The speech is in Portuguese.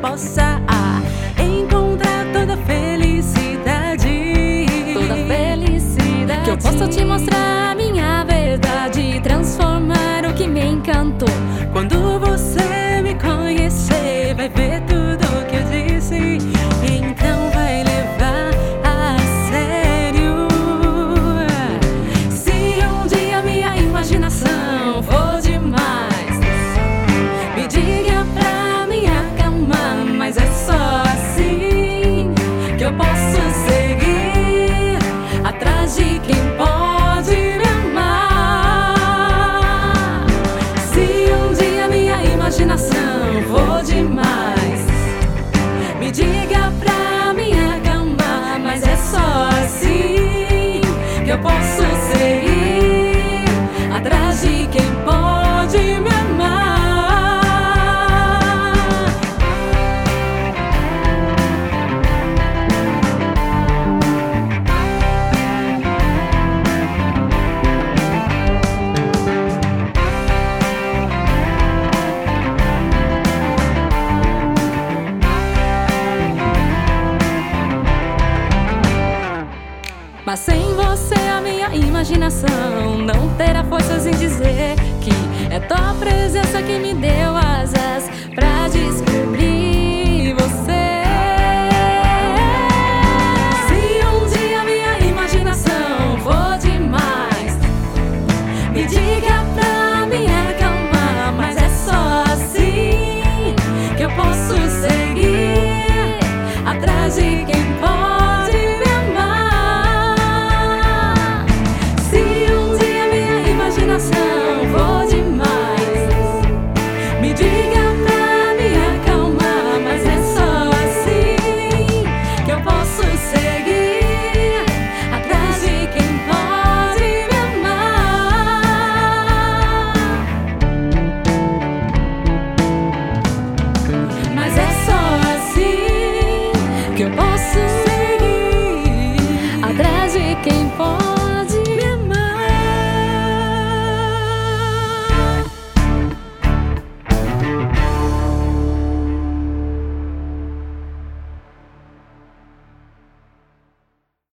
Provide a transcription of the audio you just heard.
possa encontrar toda a felicidade. Toda felicidade. Que eu possa te mostrar a minha verdade, transformar o que me encantou. Quando você me conhecer, vai ver tudo o que eu disse, então vai levar a sério. Se um dia minha imaginação for demais, me diga pra me acalmar. Mas é só assim que eu posso seguir atrás de quem pode me amar. Se um dia minha imaginação for demais, me diga pra me acalmar. Mas é só assim que eu posso seguir atrás de quem pode me amar. Mas sem você a minha imaginação não terá forças em dizer que é tua presença que me deu asas pra descansar.